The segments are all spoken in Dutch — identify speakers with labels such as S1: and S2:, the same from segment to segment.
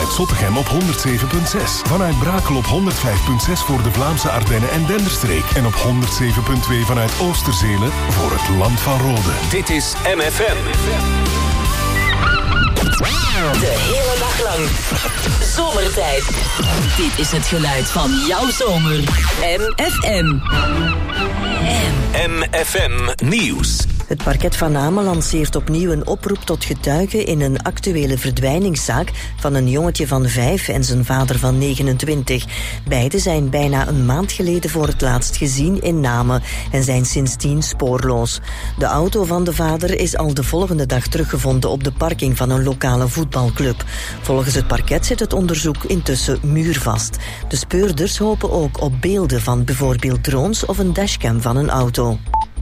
S1: vanuit Zottegem op 107.6. Vanuit Brakel op 105.6 voor de Vlaamse Ardennen en Denderstreek. En op 107.2 vanuit Oosterzelen voor het Land van Rode.
S2: Dit is MFM.
S3: De hele dag lang. Zomertijd. Dit is het geluid van jouw zomer. MFM.
S2: MFM Nieuws.
S4: Het parket van Amen lanceert opnieuw een oproep tot getuigen in een actuele verdwijningszaak van een jongetje van 5 en zijn vader van 29. Beiden zijn bijna een maand geleden voor het laatst gezien in Namen en zijn sindsdien spoorloos. De auto van de vader is al de volgende dag teruggevonden op de parking van een lokale voetbalclub. Volgens het parket zit het onderzoek intussen muurvast. De speurders hopen ook op beelden van bijvoorbeeld drones of een dashcam van een auto.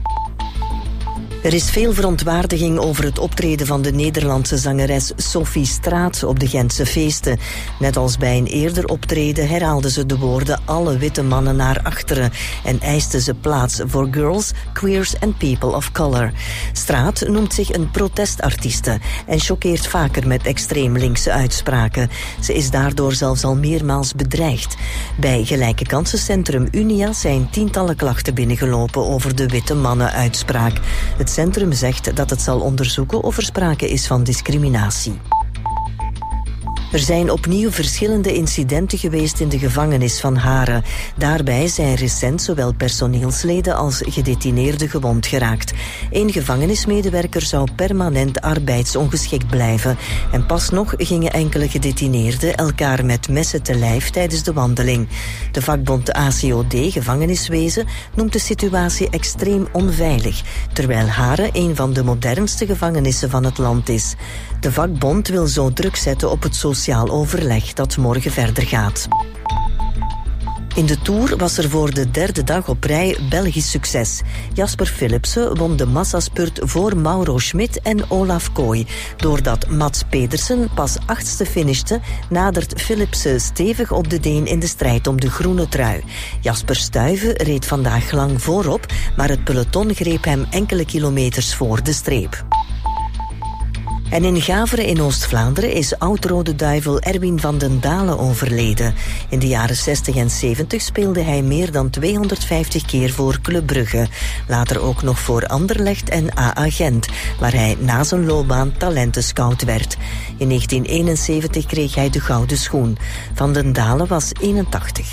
S4: Er is veel verontwaardiging over het optreden van de Nederlandse zangeres Sophie Straat op de Gentse feesten. Net als bij een eerder optreden herhaalde ze de woorden alle witte mannen naar achteren en eiste ze plaats voor girls, queers en people of color. Straat noemt zich een protestartieste en choqueert vaker met extreem linkse uitspraken. Ze is daardoor zelfs al meermaals bedreigd. Bij Gelijke Kansencentrum Unia zijn tientallen klachten binnengelopen over de witte mannen-uitspraak. Het centrum zegt dat het zal onderzoeken of er sprake is van discriminatie. Er zijn opnieuw verschillende incidenten geweest in de gevangenis van Haren. Daarbij zijn recent zowel personeelsleden als gedetineerden gewond geraakt. Eén gevangenismedewerker zou permanent arbeidsongeschikt blijven. En pas nog gingen enkele gedetineerden elkaar met messen te lijf tijdens de wandeling. De vakbond ACOD Gevangeniswezen noemt de situatie extreem onveilig, terwijl Haren een van de modernste gevangenissen van het land is. De vakbond wil zo druk zetten op het sociaal overleg dat morgen verder gaat. In de Tour was er voor de derde dag op rij Belgisch succes. Jasper Philipsen won de massaspurt voor Mauro Schmid en Olaf Kooi. Doordat Mats Pedersen pas 8e finishte, nadert Philipsen stevig op de Deen in de strijd om de groene trui. Jasper Stuyven reed vandaag lang voorop, maar het peloton greep hem enkele kilometers voor de streep. En in Gaveren in Oost-Vlaanderen is oud-Rode Duivel Erwin van den Dalen overleden. In de jaren 60 en 70 speelde hij meer dan 250 keer voor Club Brugge. Later ook nog voor Anderlecht en AA Gent, waar hij na zijn loopbaan talentenscout werd. In 1971 kreeg hij de gouden schoen. Van den Dalen was 81.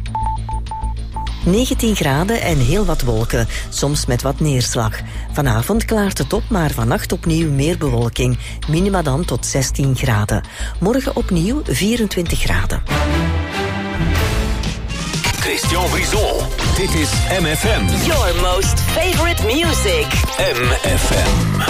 S4: 19 graden en heel wat wolken, soms met wat neerslag. Vanavond klaart het op, maar vannacht opnieuw meer bewolking. Minima dan tot 16 graden. Morgen opnieuw 24 graden.
S2: Christian Brison, dit is MFM.
S3: Your most favorite music.
S2: MFM.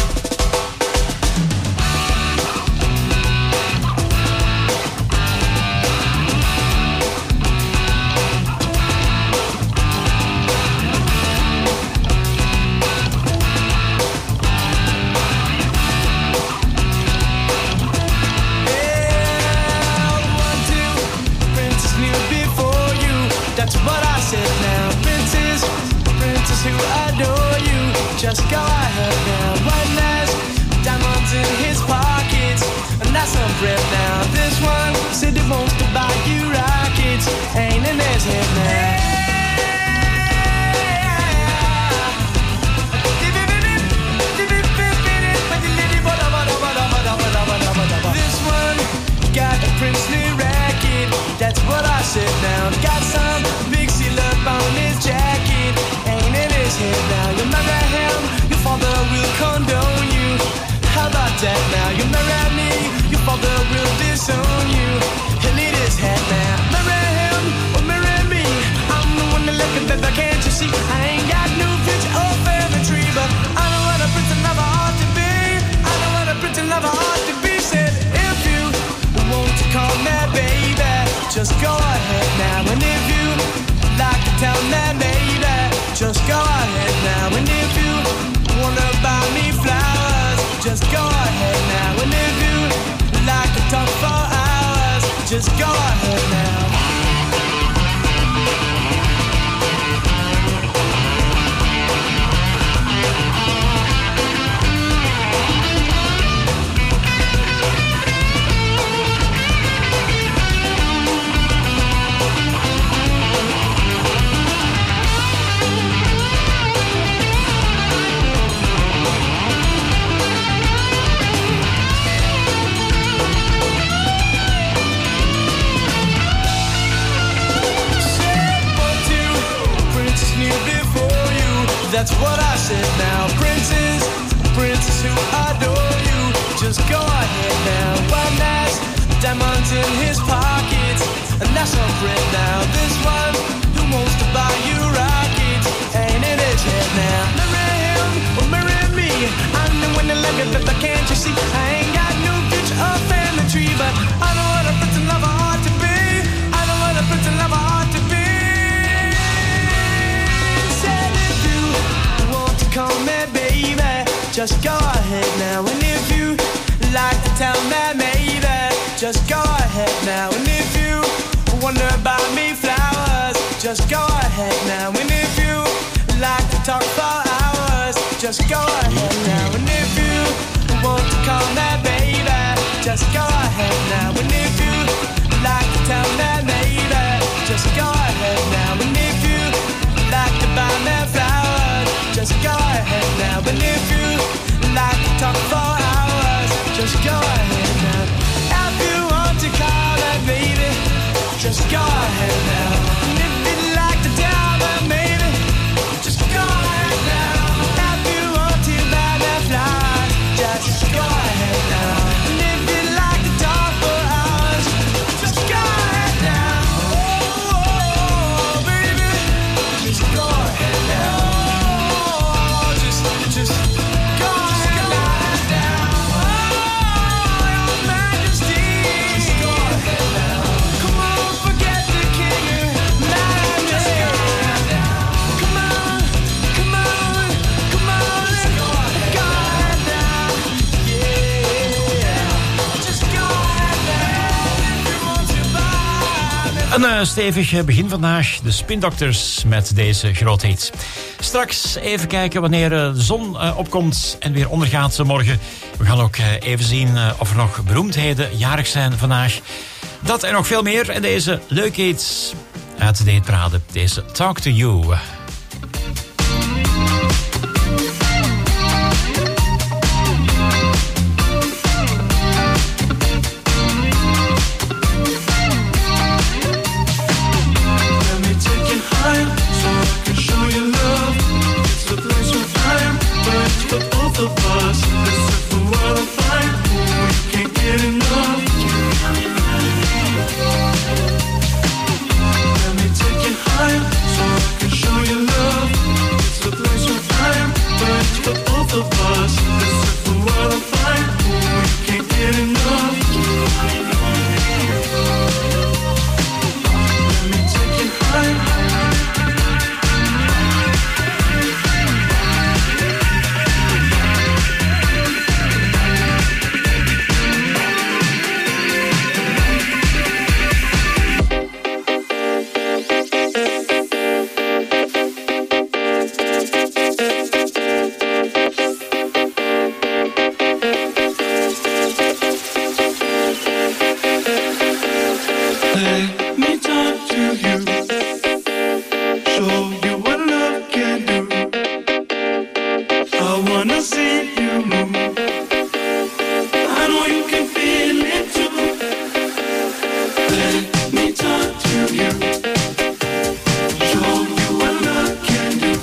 S5: Just go ahead now. One has diamonds in his pockets, and that's some bread now. This one said he wants to buy you rockets, ain't in his head now. This one got a princely racket, that's what I said now. Got some big seal up on his jacket, ain't in his head now. You marry him, your father will condone you. How about that now? You marry me, your father will disown you. He'll need his head now. Marry him or marry me, I'm the one that look at that, can't you see? I ain't got no future or family tree, but I know what a prince and lover ought to be. I know what a prince and lover ought to be. Said if you want to call me baby, just go ahead now. And if you like to tell me maybe, just go ahead now. And if you wanna buy me flowers, just go ahead now. And if you like to talk for hours, just go ahead now. that's what I said now. Princes, princes who adore you, just go ahead now. One has diamonds in his pockets, and that's on print now. This one who wants to buy you rockets, ain't in his head now. Marry him or marry me, I'm the one that like it, but can't you see? I ain't got no future or family tree, but I know what a prince and lover ought to be. I know what a prince and lover ought to be. Said if you want to call me baby, just go ahead now. And if you like to tell me maybe, just go ahead now. And if you wonder about me flowers, just go ahead now. And if you like to talk for hours, just go ahead now. And if you want to call me baby, just go ahead now. And if you like to tell me maybe, just go ahead now. And if you like to buy me flowers, just go ahead now. And if you like to talk for hours, just go ahead now. If you want to call me baby, just go ahead now. And if you'd like to tell me maybe, just go ahead now. If you want to buy me flowers, just go ahead now. And if you'd like to talk for hours, just go ahead now. Oh, baby, just go ahead now. Oh, just go ahead now. Oh, your majesty, just go ahead now. Come on, forget the king and majesty. Come on, come on, come on, let's go ahead now. Yeah, just go ahead now. If you want to buy me.
S6: Een stevig begin vandaag. De Spin Doctors met deze grote hit. Straks even kijken wanneer de zon opkomt en weer ondergaat morgen. We gaan ook even zien of er nog beroemdheden jarig zijn vandaag. Dat en nog veel meer. En deze leuke hits uit de hitparade. Deze Talk to You.
S5: Let me take you higher so I can show you love. It's the place where I'm, but it's for both of us. This is the world of fire, we can't get enough. Let me take you higher so I can show you love. It's the place where I'm, but it's for both of us. This is the world of fire, we can't get enough. Let me take you higher. Let me talk to you, show you what love can do. I wanna see you move. I know you can feel it too. Let me talk to you, show you what love can do.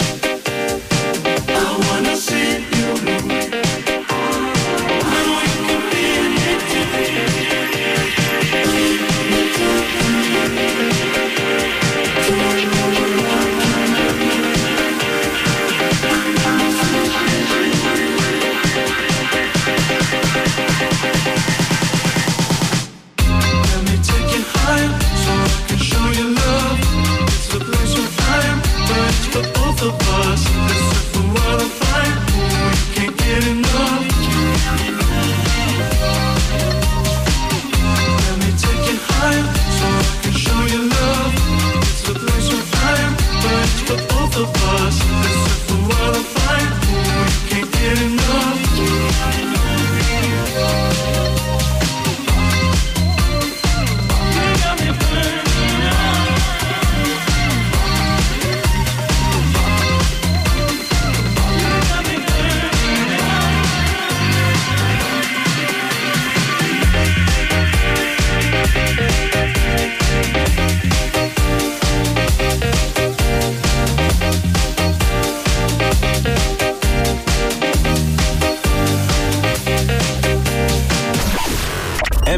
S5: I wanna see you move. I know you can feel it too. Let me take you high.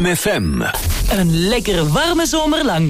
S2: Jam FM.
S3: Een lekkere warme zomer lang.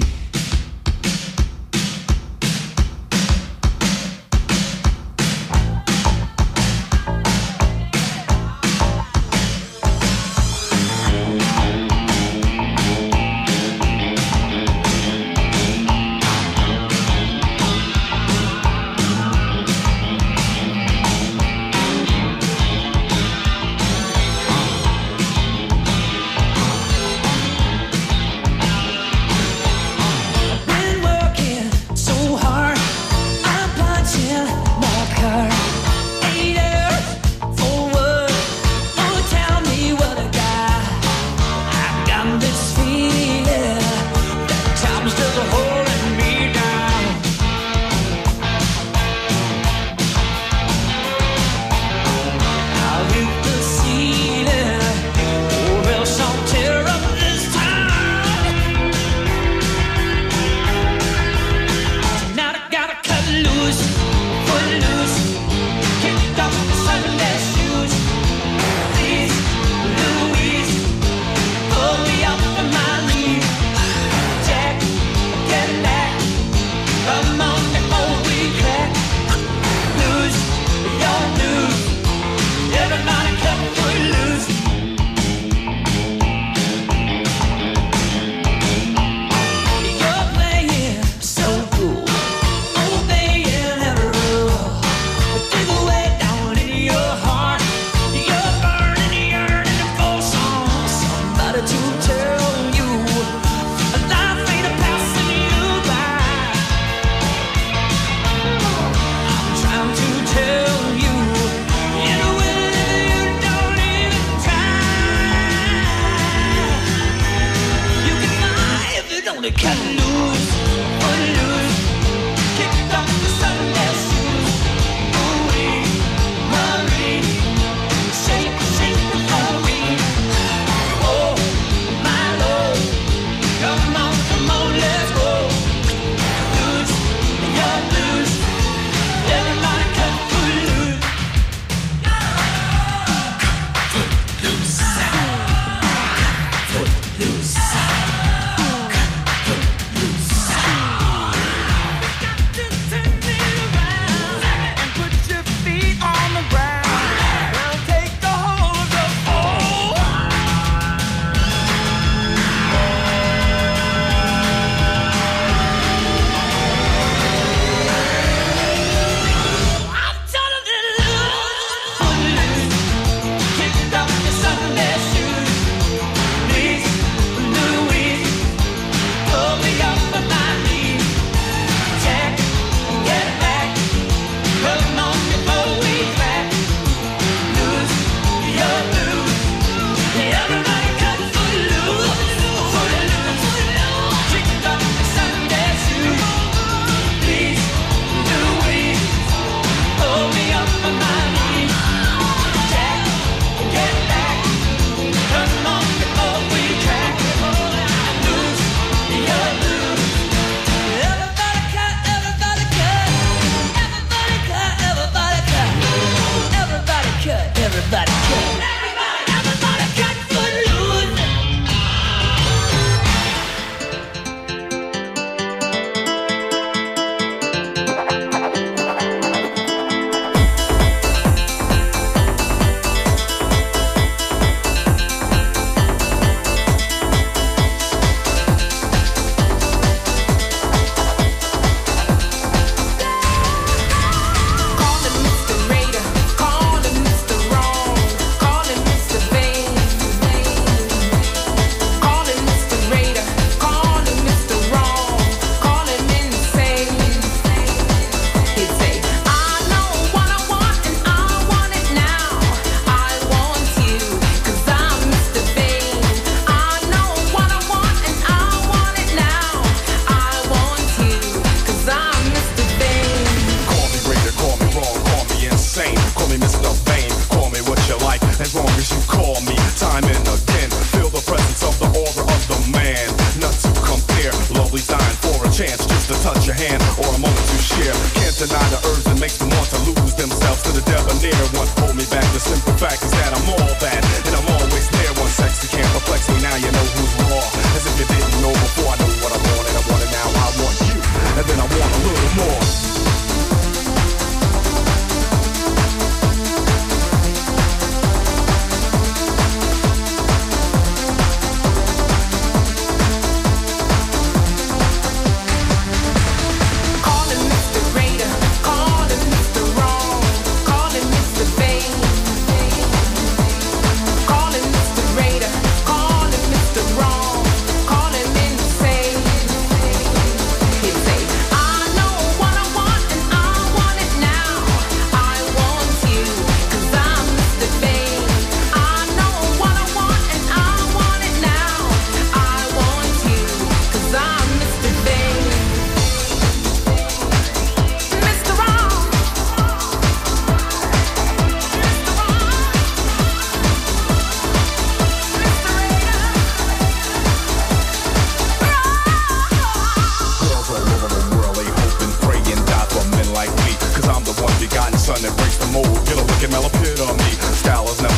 S7: deny the urge that makes them want to lose themselves to the debonair one. Hold me back, the simple fact is that I'm all that, and I'm always there. One sexy can't perplex me, now you know who's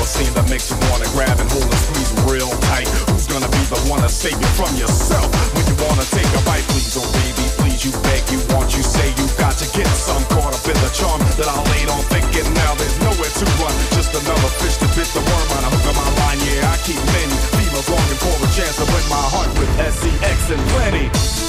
S7: scene that makes you wanna grab and hold and squeeze real tight. Who's gonna be the one to save you from yourself when you wanna take a bite? Please, oh baby, please, you beg, you want, you say you got to get some. Caught up in the charm that I laid on thinking now there's nowhere to run. Just another fish to bit the worm on a hook of my line. Yeah, I keep many females longing for a chance to win my heart with SCX and plenty.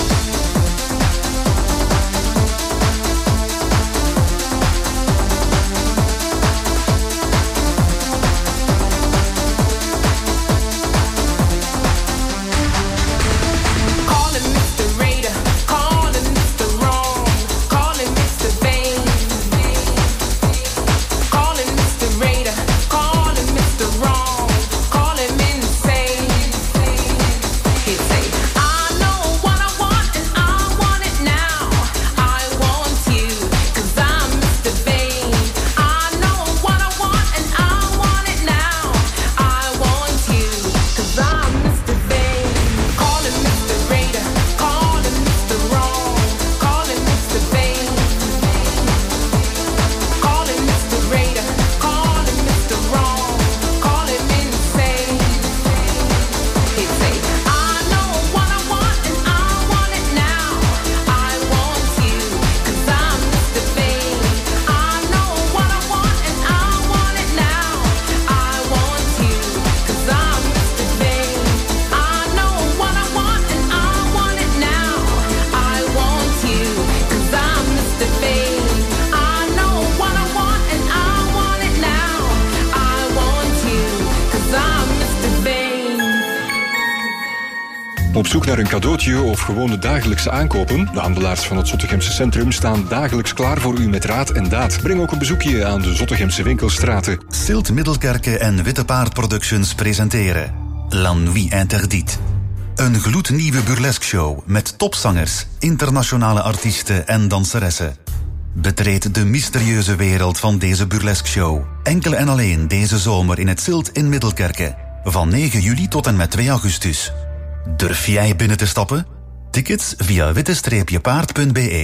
S8: Op zoek naar een cadeautje of gewoon de dagelijkse aankopen? De handelaars van het Zottegemse centrum staan dagelijks klaar voor u met raad en daad. Breng ook een bezoekje aan de Zottegemse winkelstraten.
S9: Silt Middelkerke en Witte Paard Productions presenteren La Nuit Interdite. Een gloednieuwe burlesque show met topzangers, internationale artiesten en danseressen. Betreed de mysterieuze wereld van deze burlesque show. Enkel en alleen deze zomer in het Silt in Middelkerke. Van 9 juli tot en met 2 augustus. Durf jij binnen te stappen? Tickets via witte-paard.be.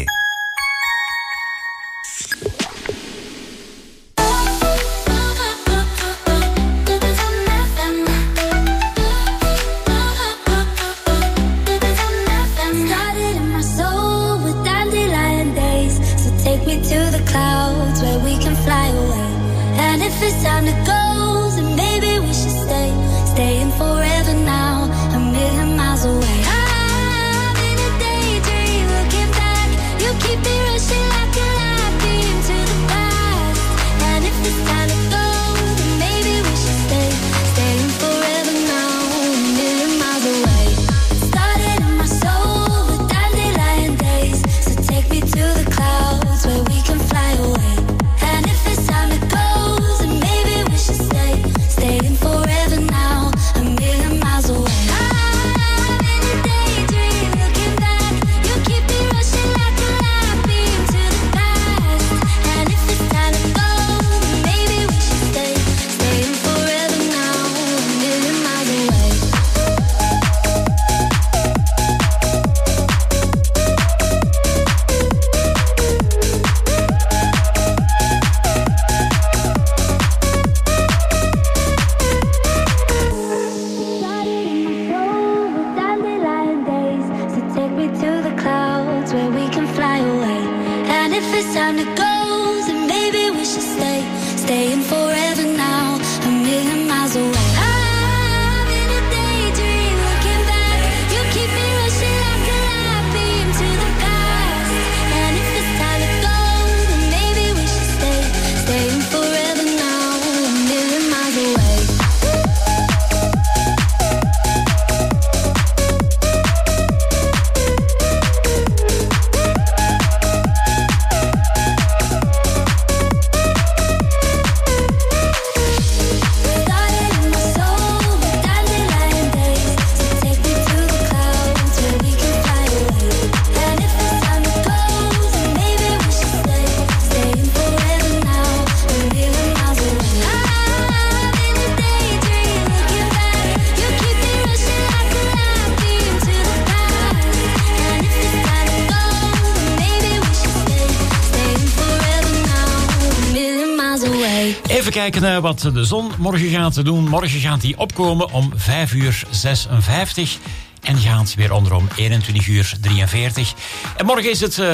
S6: Even kijken wat de zon morgen gaat doen. Morgen gaat hij opkomen om 5:56. En gaat weer onder om 21:43. En morgen is het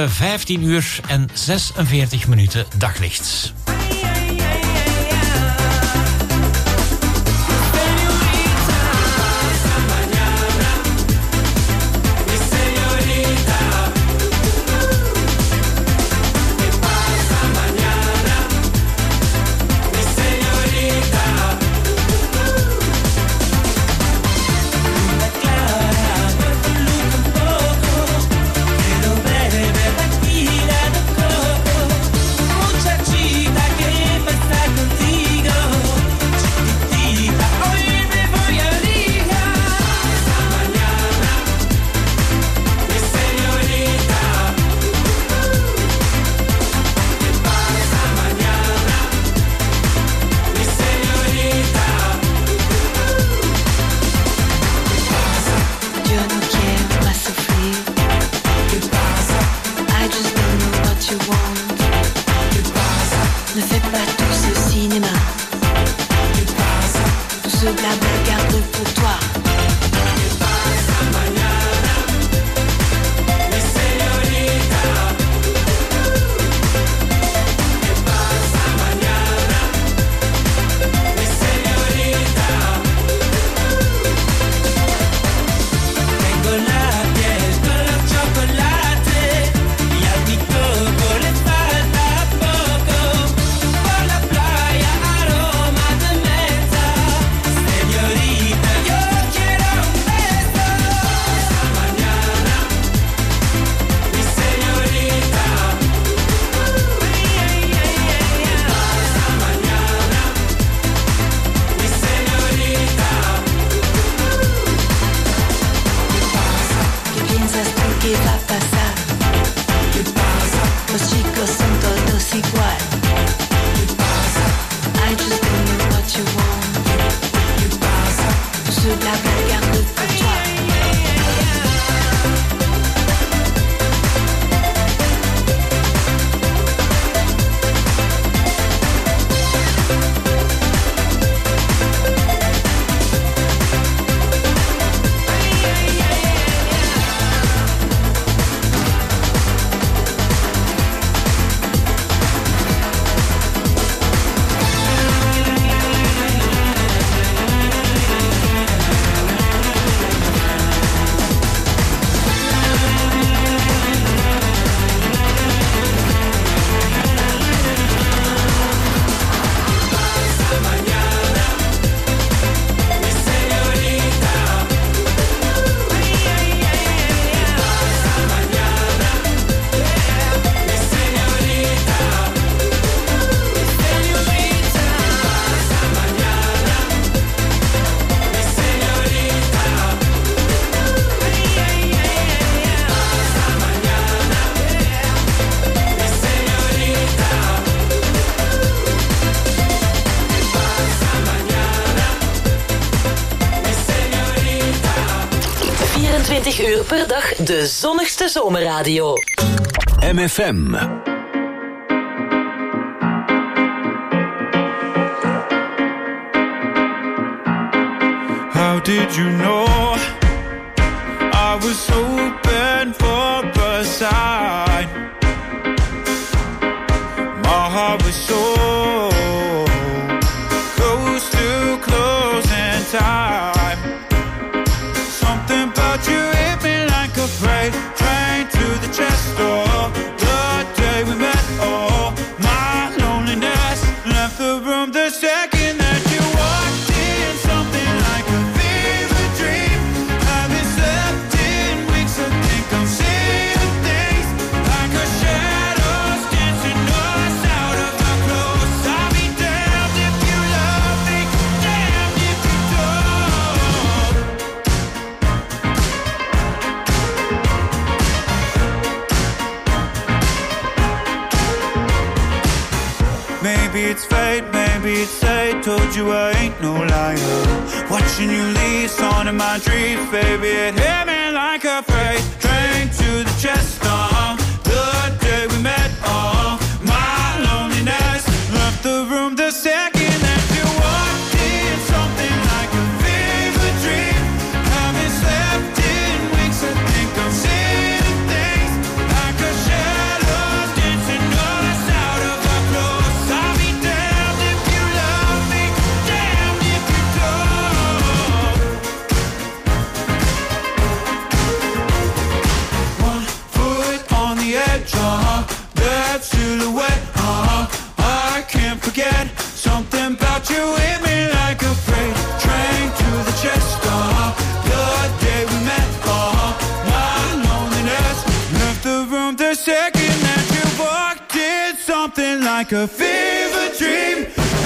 S6: 15:46 daglicht.
S3: Uur per dag de zonnigste zomerradio.
S2: MFM.
S5: How did you know I was hoping for a sign? My heart was so close to closing time. Something about you hit me like a freight train to the chest door. The day we met, oh, my loneliness left the room the second that you walked in. Something like a fever dream. Haven't slept in weeks, I think I'm seeing things like a shadows dancing us out of our clothes. I'll be damned if you love me, damned if you don't. Maybe it's fate, maybe it's fate. Told you I ain't no liar. Watching you leave, on in my dreams, baby. It hit me like a freight train to the chest. The day we met, oh, my loneliness left the room the second draw that silhouette. I can't forget something about you hit me like a freight train to the chest. The day we met, my loneliness left the room the second that you walked in. Something like a fever dream.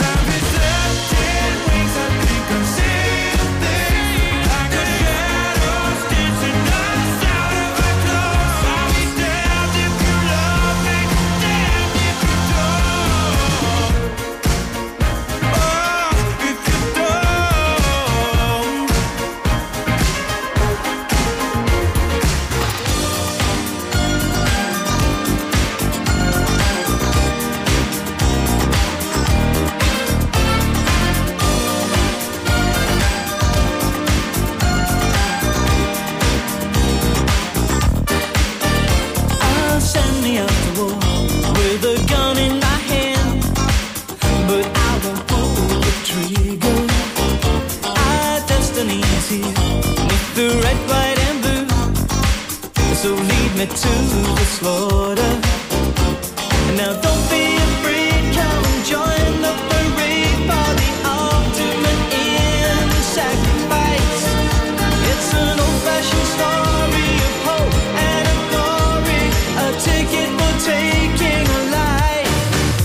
S5: To the slaughter. Now don't be afraid, come and join the parade for the ultimate in sacrifice. It's an old-fashioned story of hope and of glory, a ticket for taking a life.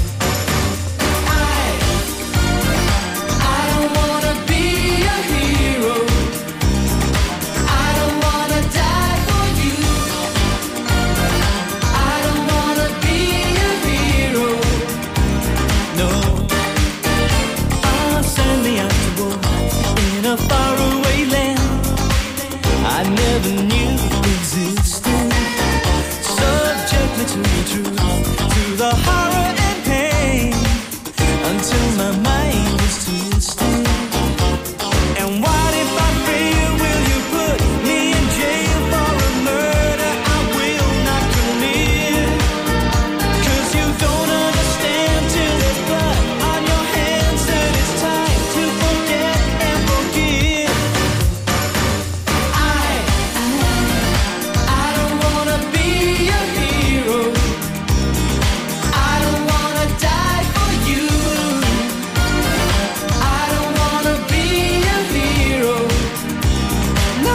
S5: I don't wanna be a hero. I don't wanna die for you. A faraway land I never knew existed. Subject me to the truth, to the horror and pain, until my mind is twisted. And what if I fail? Will you put me in jail for a murder I will not commit? 'Cause you don't understand till there's blood on your hands that it's time to forget and forgive. I don't wanna be a hero. I don't wanna die for you. I don't wanna be a hero. No.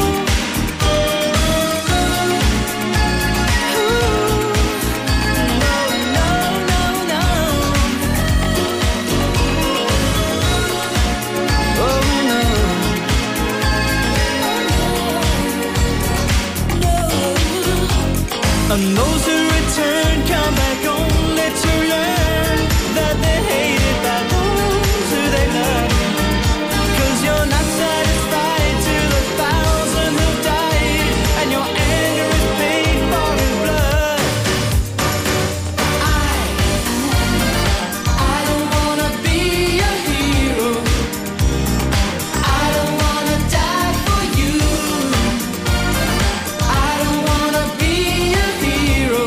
S5: And those who return come back only to learn that they're hated by those who they love. 'Cause you're not satisfied to the 1,000 who died, and your anger is paid for in blood. I don't wanna be a hero. I don't wanna die for you. I don't wanna be a hero.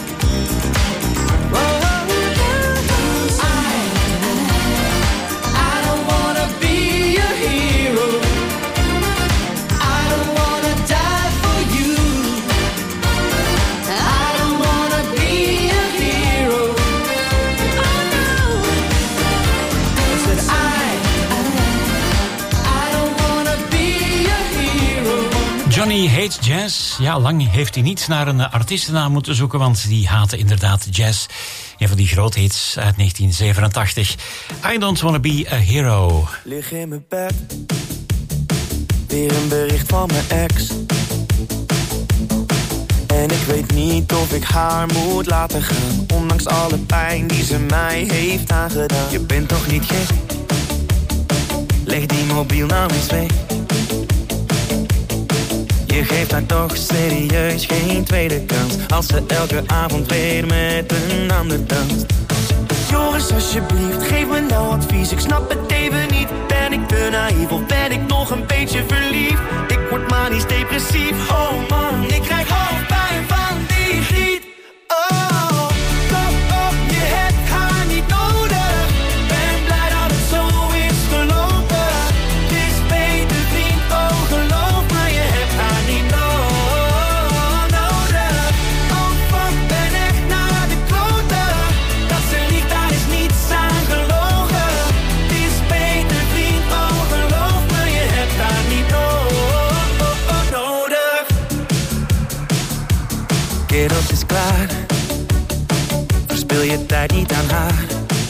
S5: I don't wanna be a hero. I don't wanna die for you. I don't wanna be a hero. I said I don't wanna be a hero.
S6: Johnny hates jazz. Ja, lang heeft hij niet naar een artiestennaam moeten zoeken, want die haatte inderdaad jazz. Een van die grote hits uit 1987. I don't wanna be a hero.
S5: Lig in mijn bed, weer een bericht van mijn ex. En ik weet niet of ik haar moet laten gaan, ondanks alle pijn die ze mij heeft aangedaan. Je bent toch niet gek? Leg die mobiel nou eens weg. Je geeft haar toch serieus geen tweede kans, als ze elke avond weer met een ander danst. Joris, alsjeblieft, geef me nou advies. Ik snap het even niet. Ben ik te naïef of ben ik nog een beetje verliefd? Ik word manisch depressief. Oh man, ik krijg hoofdpijn van die griet. Oh, kom op, je hebt haar niet nodig. Ben blij dat het zo is gelopen. Het is beter vriend, oh geloof me, je hebt haar niet nodig. Oh fuck that. wereld is klaar. Verspil je tijd niet aan haar.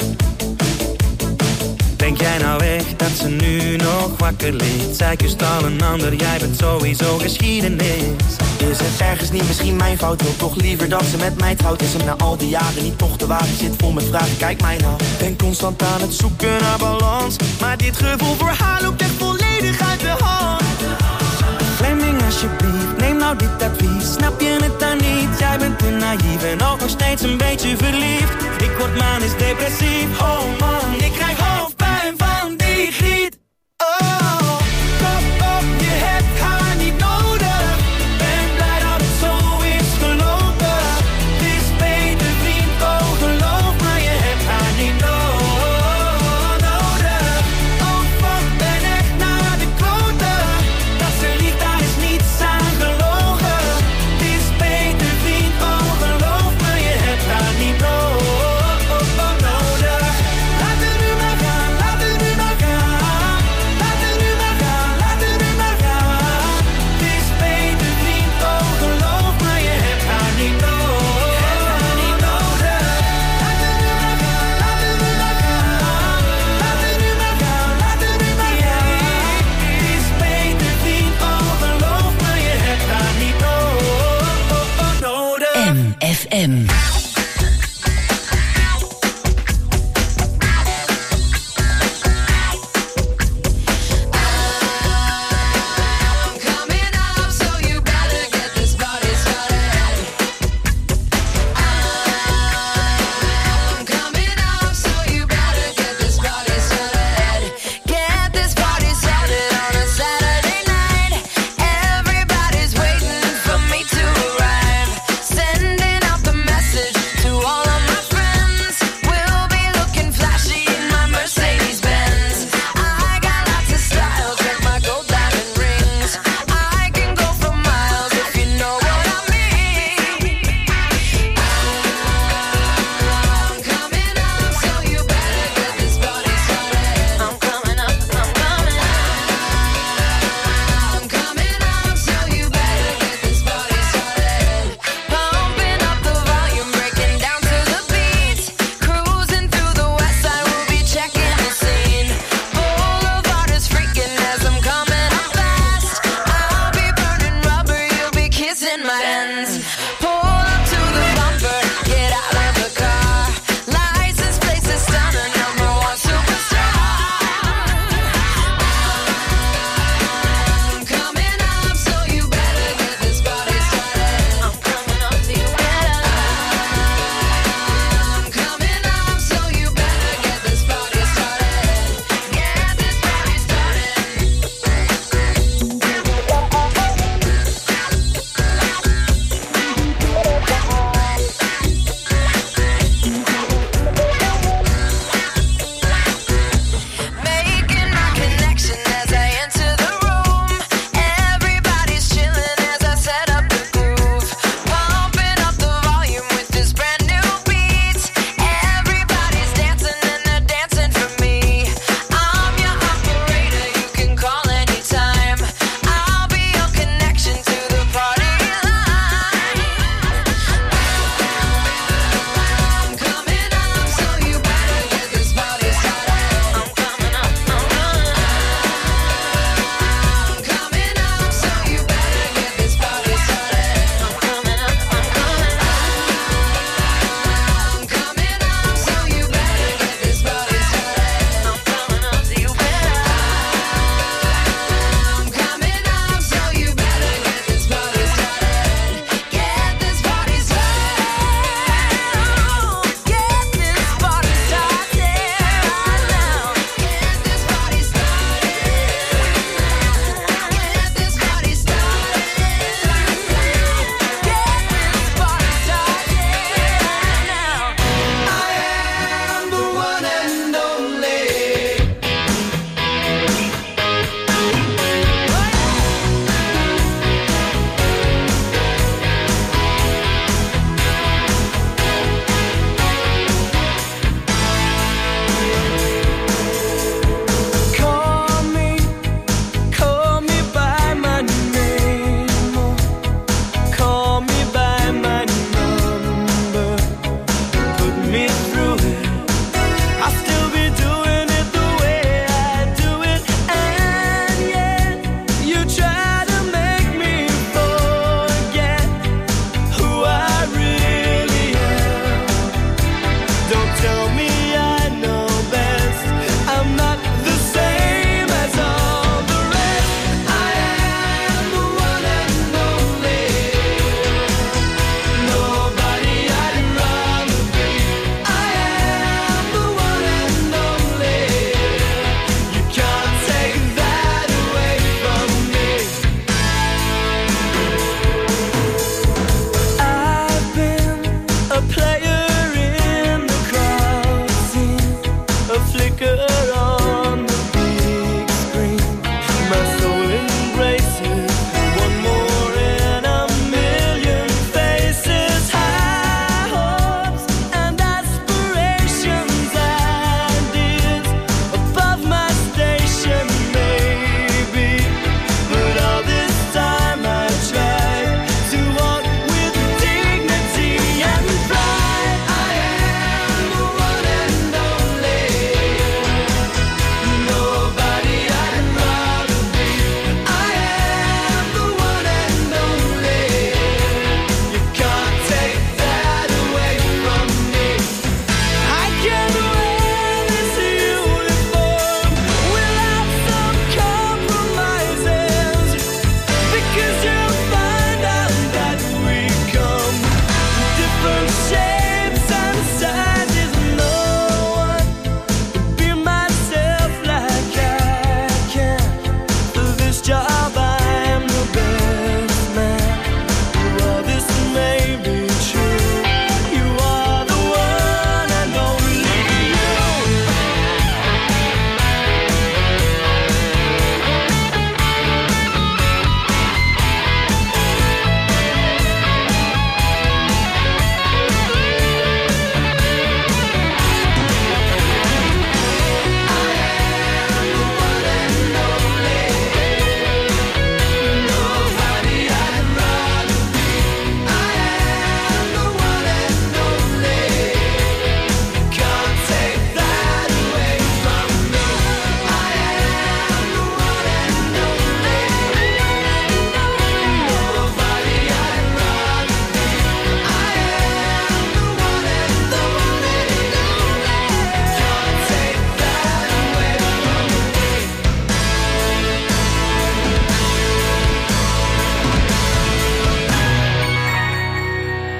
S5: Denk jij nou echt dat ze nu nog wakker ligt? Zij kust al een ander, jij bent sowieso geschiedenis.
S10: Is het ergens niet misschien mijn fout? Wil toch liever dat ze met mij trouwt? Is hem na al die jaren niet toch te wagen? Zit vol met vragen, kijk mij nou.
S5: Ben constant aan het zoeken naar balans, maar dit gevoel voor haar loopt echt volledig uit de hand. Fleming alsjeblieft, neem nou dit advies. Snap je het dan niet? Jij bent te naïef en ook nog steeds een beetje verliefd. Ik word manisch depressief, oh man, ik krijg hoofdpijn van die griet. Oh, kop op, je hebt haar niet nodig. Ben blij dat het zo is gelopen. Het is beter vriend, oh geloof me, je hebt haar niet nodig. Oh fuck, ben echt naar de kloten. Dat ze liegt, daar is niets aan gelogen. Het is beter vriend, oh geloof me, je hebt haar niet nodig. Laat het nu maar gaan, laat het nu maar gaan. Laat het nu maar gaan, laat het nu maar gaan. Het is beter vriend, oh geloof me, je hebt haar niet nodig. Laat het nu maar gaan, laat het nu maar gaan. Laat het nu maar gaan, laat het nu maar gaan. Het is beter vriend, oh geloof me, je hebt haar niet nodig.
S3: MFM.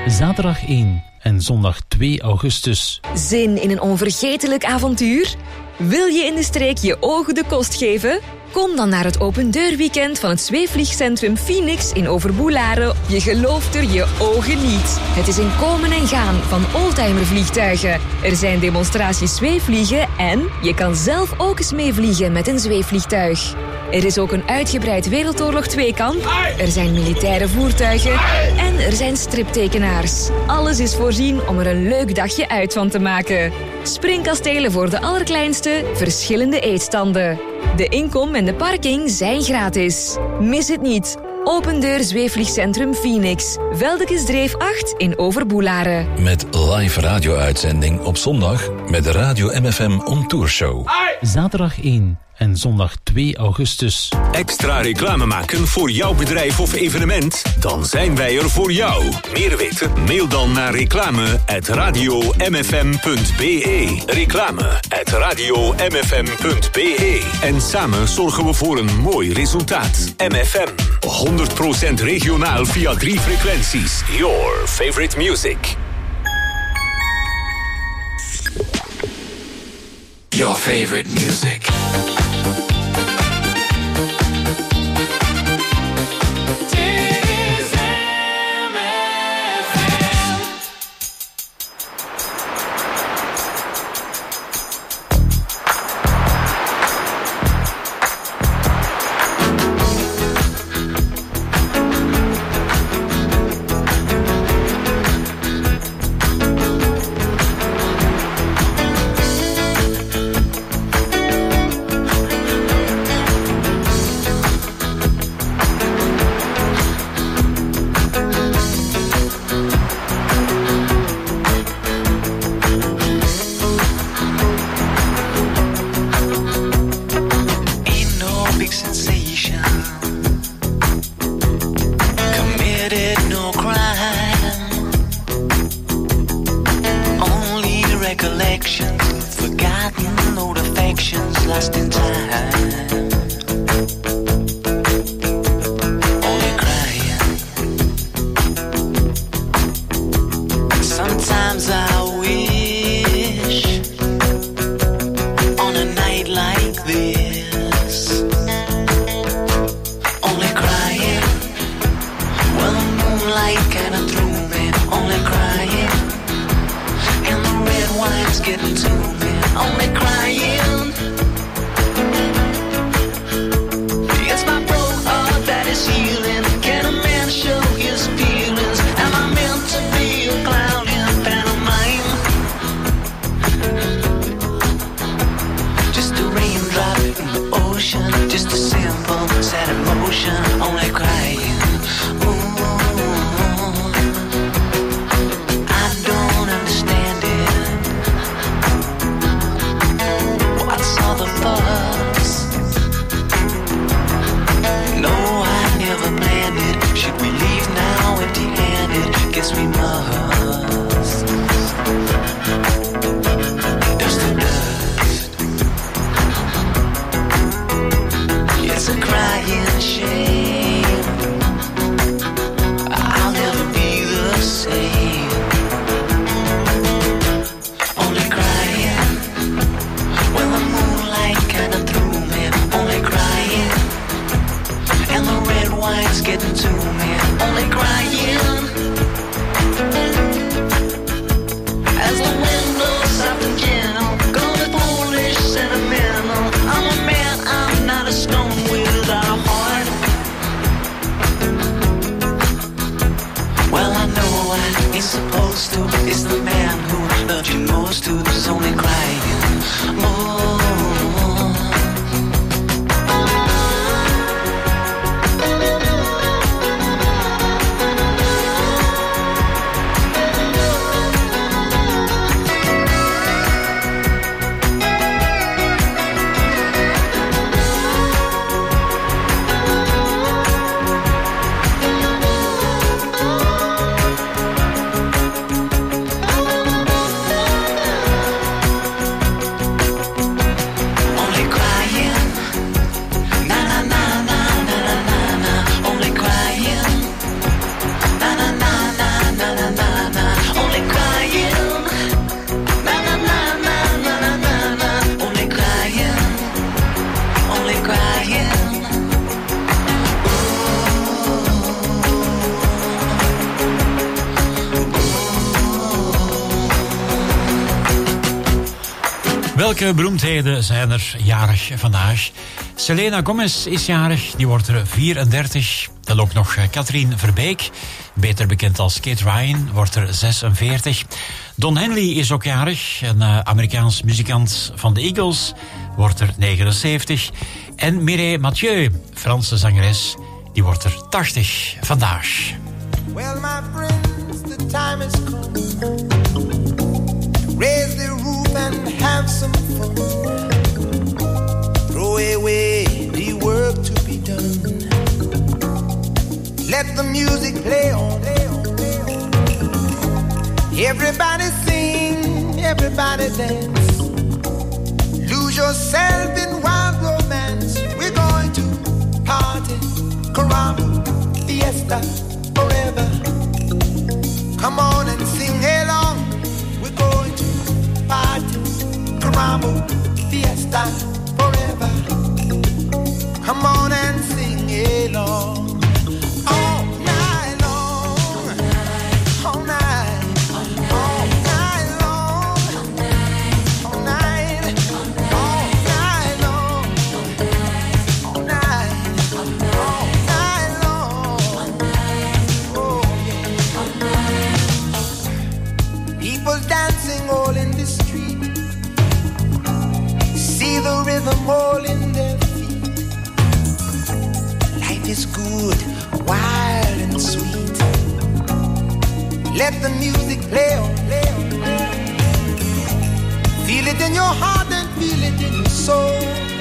S11: Zaterdag 1 en zondag 2 augustus.
S12: Zin in een onvergetelijk avontuur? Wil je in de streek je ogen de kost geven? Kom dan naar het opendeurweekend van het zweefvliegcentrum Phoenix in Overboelaren. Je gelooft er je ogen niet. Het is een komen en gaan van oldtimervliegtuigen. Er zijn demonstraties zweefvliegen en je kan zelf ook eens meevliegen met een zweefvliegtuig. Er is ook een uitgebreid Wereldoorlog 2-kamp. Er zijn militaire voertuigen. En er zijn striptekenaars. Alles is voorzien om er een leuk dagje uit van te maken. Springkastelen voor de allerkleinste, verschillende eetstanden. De inkom en de parking zijn gratis. Mis het niet. Opendeur Zweefvliegcentrum Phoenix. Veldekesdreef 8 in Overboelaren.
S2: Met live radio-uitzending op zondag met de Radio MFM On Tour Show.
S11: Zaterdag 1 en zondag 2 augustus.
S2: Extra reclame maken voor jouw bedrijf of evenement? Dan zijn wij er voor jou. Meer weten? Mail dan naar reclame@radiomfm.be. Reclame@radiomfm.be. En samen zorgen we voor een mooi resultaat. MFM. 100% regionaal via 3 frequenties. Your favorite music. Your favorite music.
S6: Welke beroemdheden zijn er jarig vandaag? Selena Gomez is jarig, die wordt er 34. Dan ook nog Katrien Verbeek, beter bekend als Kate Ryan, wordt er 46. Don Henley is ook jarig, een Amerikaans muzikant van de Eagles, wordt er 79. En Mireille Mathieu, Franse zangeres, die wordt er 80 vandaag.
S5: Well, my friends, the time has come. Raise the roof and have some fun. Throw away the work to be done. Let the music play on. Everybody sing, everybody dance. Lose yourself in wild romance. We're going to party, caramba, fiesta, forever. Come on and sing along. We're going to party, caramba, fiesta, forever. Come on and sing along. All night long, all night, all night long, all night, all night long, all night, all night long. Oh yeah. People dancing all in the street. See the rhythm all in their feet. Life is good, wild and sweet. Let the music play on, play on, play on. Feel it in your heart and feel it in your soul.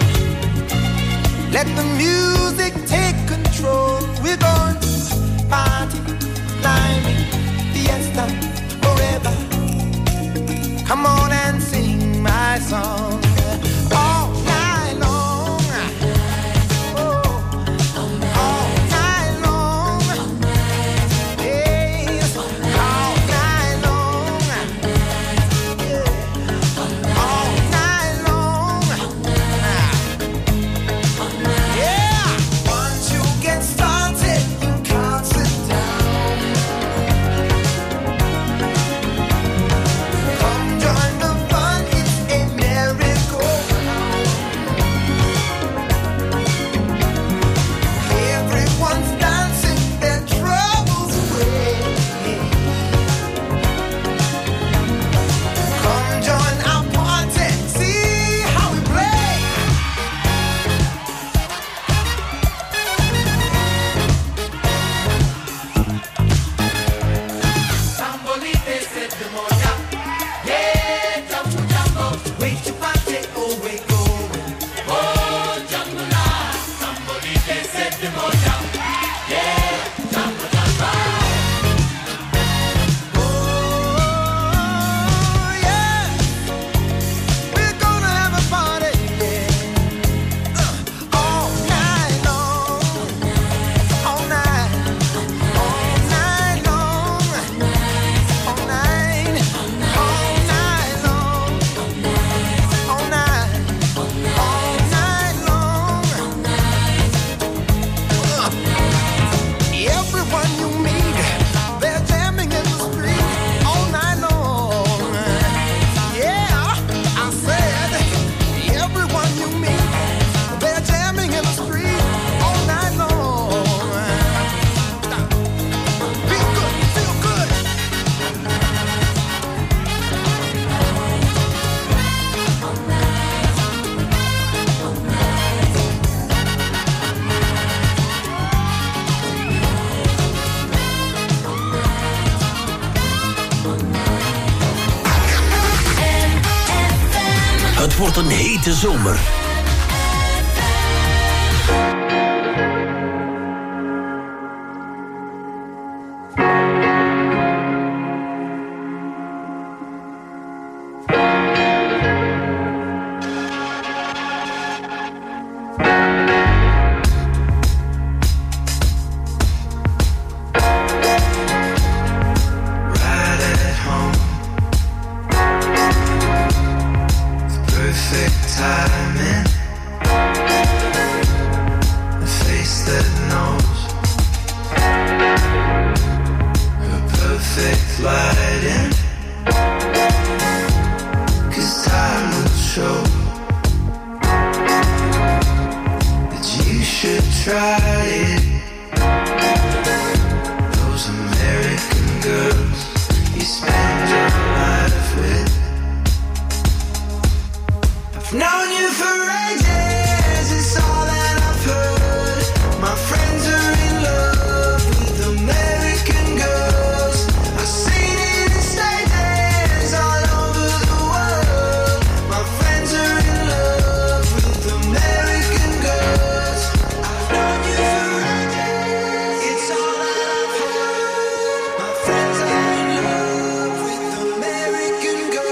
S5: Let the music take control. We're going to party, climbing, fiesta, forever. Come on and sing my song. All night long. Oh, all night long. Yes, all night long. Yeah, all night long. Yeah, once you get started, you can't sit down. Come join the fun, it's a merry-go-round. Everyone's dancing their troubles away. Come join our party, see how we play. Sambolite se demoja, yeah, jambu jambo. Wait to party, oh we going. Oh, jambu la, sambolite se demoja, yeah, jambu jambo. Oh yeah, we're gonna have a party, yeah. All night long, all night, all night long, all night, all night long, all night, all night long. Everyone you meet, they're jamming in the street all night long. Yeah, I said, everyone you meet, they're jamming in the street all night long. Feel good, feel good.
S13: Het wordt een hete zomer.
S5: Right at home, perfect timing. A face that knows her perfect lighting. 'Cause time will show try it. Those American girls you spend your life with. I've known you for ages, it's all that I've heard. My friends are in love with American girls. I've seen it in stages all over the world. My friends are in love with American girls. I've known you for ages, it's all that I've heard. My friends are in love with American girls.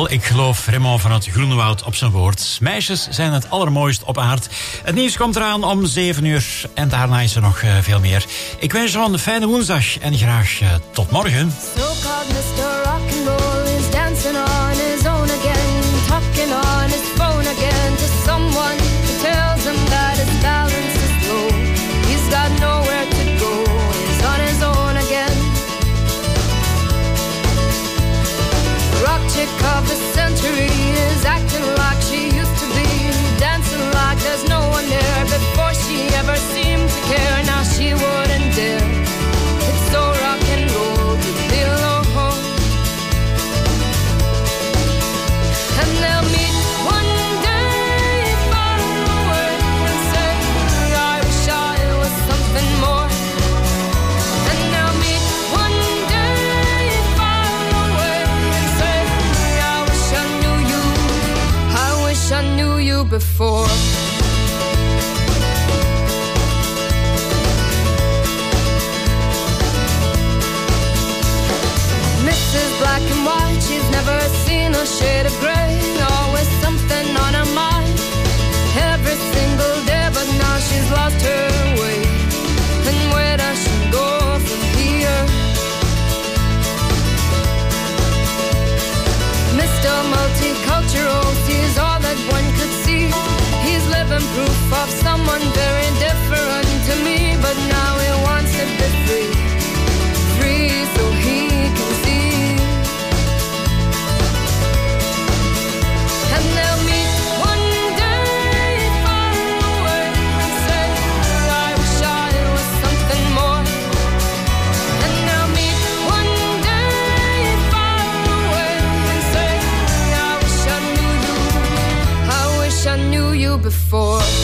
S6: Wel, ik geloof Raymond van het Groenewoud op zijn woord. Meisjes zijn het allermooist op aard. Het nieuws komt eraan om 7 uur en daarna is er nog veel meer. Ik wens je een fijne woensdag en graag tot morgen.
S14: So-called Mr. Rock'n'Roll is dancing on his own again, talking on his phone again to someone who tells him that his balance is low. He's got nowhere to go, he's on his own again. Rock chick of the century is acting like she used to be, dancing like there's no one there. Before she ever seemed to care, now she wouldn't dare. It's so rock and roll to be alone. And they'll meet one day far away and say, I wish I was something more. And they'll meet one day far away and say, I wish I knew you, I wish I knew you before. Mrs. Black and white, she's never seen a shade of grey. Always something on her mind, every single day, but now she's lost her way. And where does she go from here? Mr. Multicultural sees all that one could see. He's living proof of someone very different to me, but now he wants to be free, free so he can see. And they'll meet one day far away and say, I wish I was something more. And they'll meet one day far away and say, I wish I knew you, I wish I knew you before.